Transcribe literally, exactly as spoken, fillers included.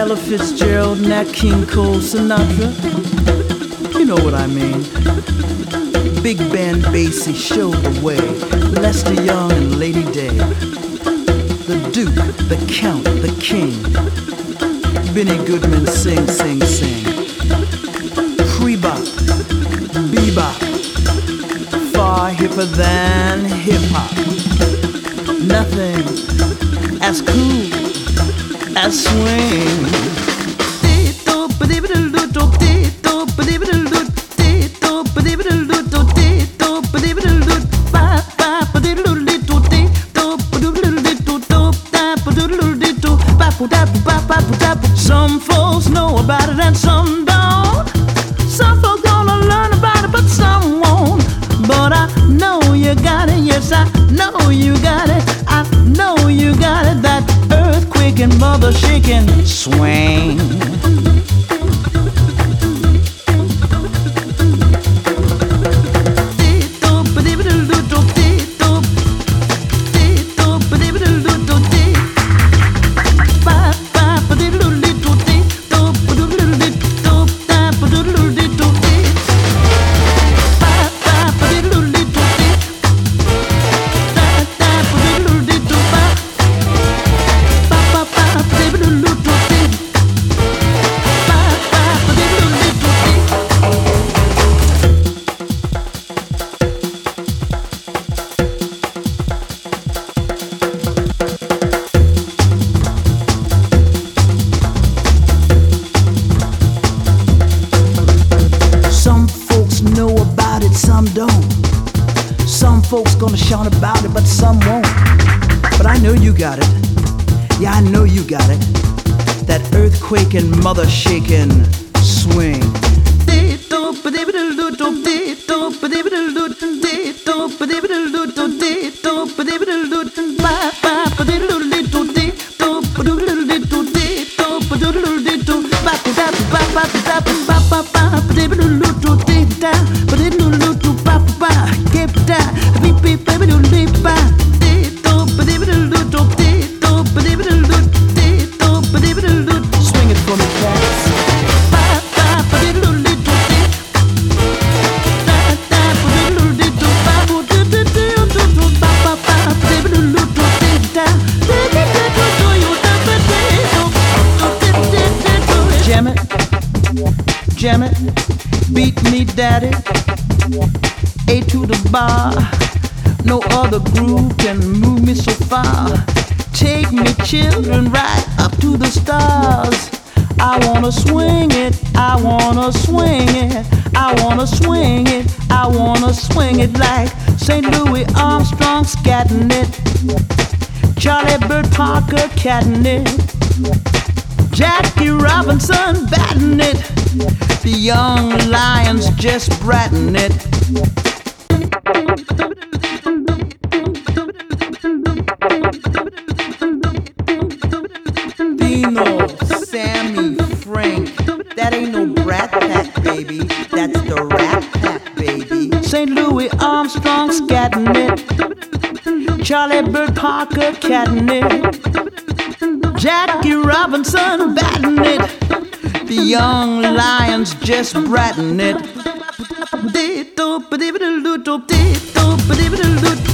Ella Fitzgerald, Nat King Cole, Sinatra. You know what I mean. Big band Basie showed the way. Lester Young and Lady Day. The Duke, the Count, the King. Benny Goodman sing, sing, sing. Pre-bop, bebop. Far hipper than hip-hop. Nothing as cool as swing. Some folks know about it and some don't. Some folks gonna learn about it, but some won't. But I know you got it, yes I know you got it. I know you got it, that earthquake and mother shaking swing. Some don't. Some folks gonna shout about it, but some won't. But I know you got it. Yeah, I know you got it. That earthquake and mother shaking swing. Swing it for me, cats. Jam it, jam it, beat me, daddy. A to the bar, no other groove can move me so far. Take me, children, right up to the stars. I wanna swing it, I wanna swing it, I wanna swing it, I wanna swing it like Saint Louis Armstrong scatting it, Charlie Bird Parker catting it, Jackie Robinson batting it, the young lions just bratting it. Dino, Sammy, Frank, that ain't no Brat Pack, baby, that's the Rat Pack, baby. Saint Louis Armstrong scatting it, Charlie Bird Parker catting it, Jackie Robinson batting it, the young lions just bratting it.